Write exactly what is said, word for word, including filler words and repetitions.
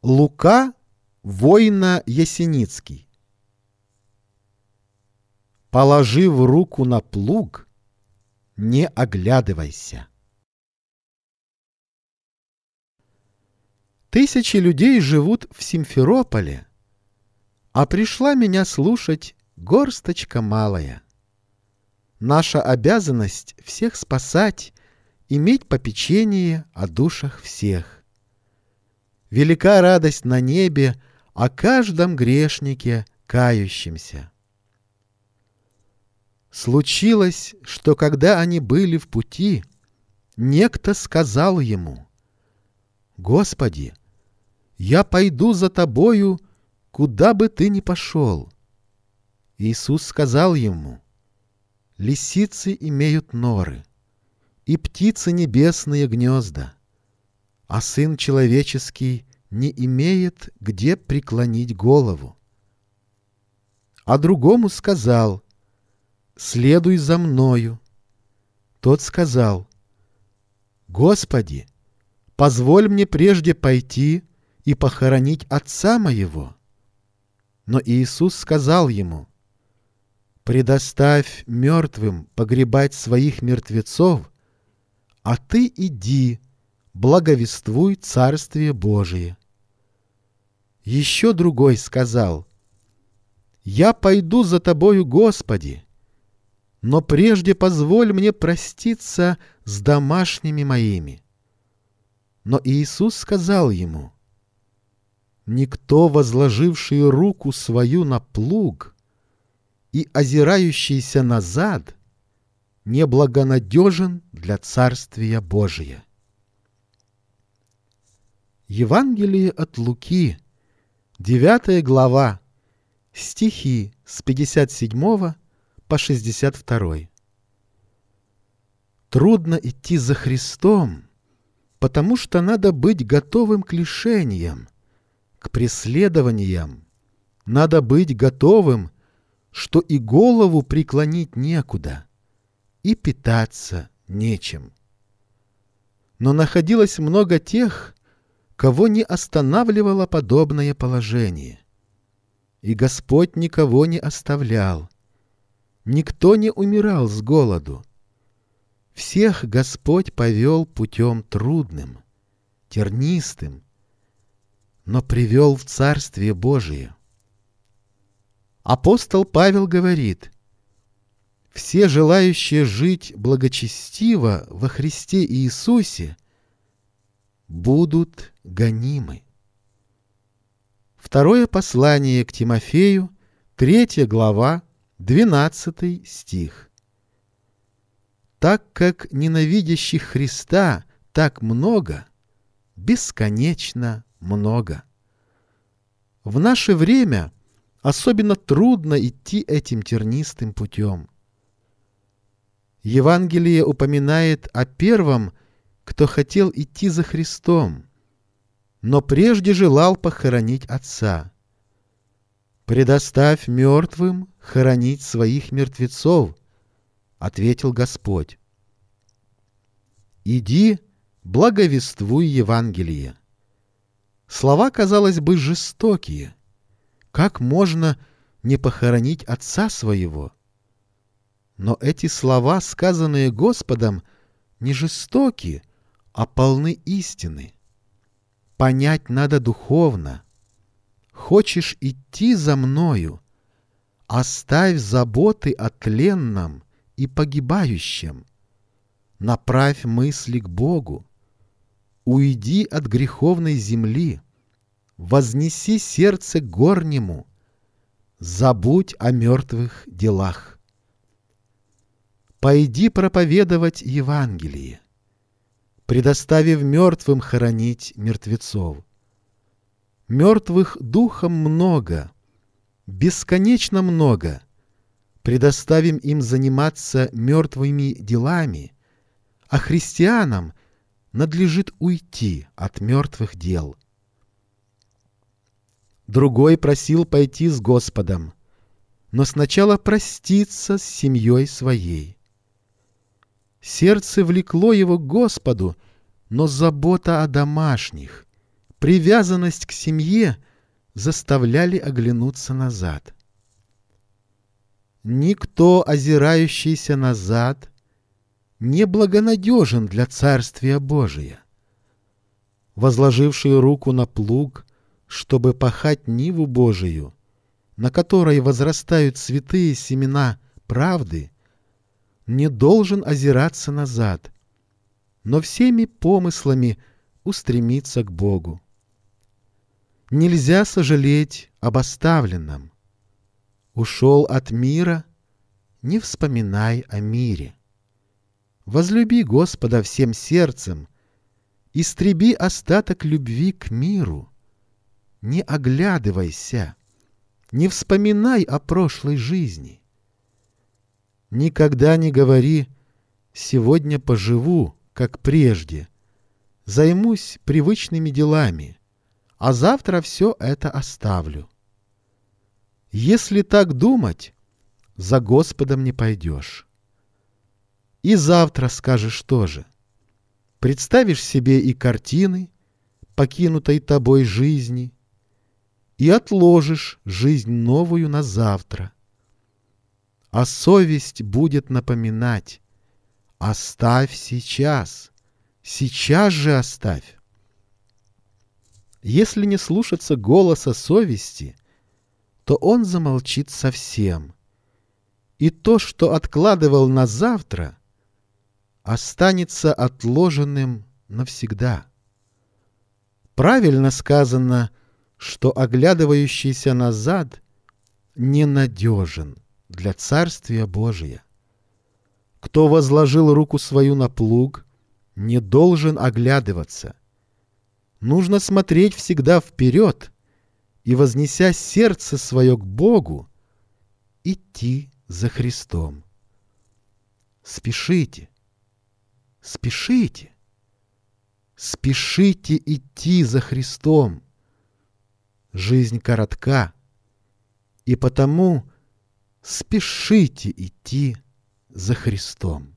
Лука Войно-Ясеницкий. Положив руку на плуг, не оглядывайся. Тысячи людей живут в Симферополе, а пришла меня слушать горсточка малая. Наша обязанность всех спасать, иметь попечение о душах всех. Велика радость на небе о каждом грешнике, кающемся. Случилось, что когда они были в пути, некто сказал ему: «Господи, я пойду за тобою, куда бы ты ни пошел». Иисус сказал ему: «Лисицы имеют норы, и птицы небесные гнезда, а Сын Человеческий не имеет где преклонить голову». А другому сказал: «Следуй за мною». Тот сказал: «Господи, позволь мне прежде пойти и похоронить отца моего». Но Иисус сказал ему: «Предоставь мертвым погребать своих мертвецов, а ты иди, благовествуй Царствие Божие». Еще другой сказал: «Я пойду за тобою, Господи, но прежде позволь мне проститься с домашними моими». Но Иисус сказал ему: «Никто, возложивший руку свою на плуг и озирающийся назад, неблагонадежен для Царствия Божия». Евангелие от Луки, девятая глава, стихи с пятьдесят седьмого по шестьдесят второй. Трудно идти за Христом, потому что надо быть готовым к лишениям, к преследованиям, надо быть готовым, что и голову преклонить некуда, и питаться нечем. Но находилось много тех, кого не останавливало подобное положение. И Господь никого не оставлял, никто не умирал с голоду. Всех Господь повел путем трудным, тернистым, но привел в Царствие Божие. Апостол Павел говорит: «Все желающие жить благочестиво во Христе Иисусе будут гонимы». Второе послание к Тимофею, третья глава, двенадцатый стих. «Так как ненавидящих Христа так много, бесконечно много». В наше время особенно трудно идти этим тернистым путем. Евангелие упоминает о первом, кто хотел идти за Христом, но прежде желал похоронить отца. «Предоставь мертвым хоронить своих мертвецов», — ответил Господь. «Иди, благовествуй Евангелие». Слова, казалось бы, жестокие. Как можно не похоронить отца своего? Но эти слова, сказанные Господом, не жестоки, а полны истины. Понять надо духовно. Хочешь идти за мною? Оставь заботы о тленном и погибающем. Направь мысли к Богу. Уйди от греховной земли. Вознеси сердце к горнему. Забудь о мертвых делах. Пойди проповедовать Евангелие, предоставив мертвым хоронить мертвецов. Мертвых духом много, бесконечно много. Предоставим им заниматься мертвыми делами, а христианам надлежит уйти от мертвых дел. Другой просил пойти с Господом, но сначала проститься с семьей своей. Сердце влекло его к Господу, но забота о домашних, привязанность к семье заставляли оглянуться назад. Никто, озирающийся назад, не благонадежен для Царствия Божия. Возложивший руку на плуг, чтобы пахать ниву Божию, на которой возрастают святые семена правды, не должен озираться назад, но всеми помыслами устремиться к Богу. Нельзя сожалеть об оставленном. Ушел от мира, не вспоминай о мире. Возлюби Господа всем сердцем, истреби остаток любви к миру. Не оглядывайся, не вспоминай о прошлой жизни. Никогда не говори: «Сегодня поживу, как прежде, займусь привычными делами, а завтра все это оставлю». Если так думать, за Господом не пойдешь. И завтра скажешь тоже. Представишь себе и картины покинутой тобой жизни, и отложишь жизнь новую на завтра. А совесть будет напоминать: оставь сейчас, сейчас же оставь. Если не слушаться голоса совести, то он замолчит совсем, и то, что откладывал на завтра, останется отложенным навсегда. Правильно сказано, что оглядывающийся назад ненадежен для Царствия Божия. Кто возложил руку свою на плуг, не должен оглядываться. Нужно смотреть всегда вперед и, вознеся сердце свое к Богу, идти за Христом. Спешите, спешите, спешите идти за Христом. Жизнь коротка, и потому спешите идти за Христом.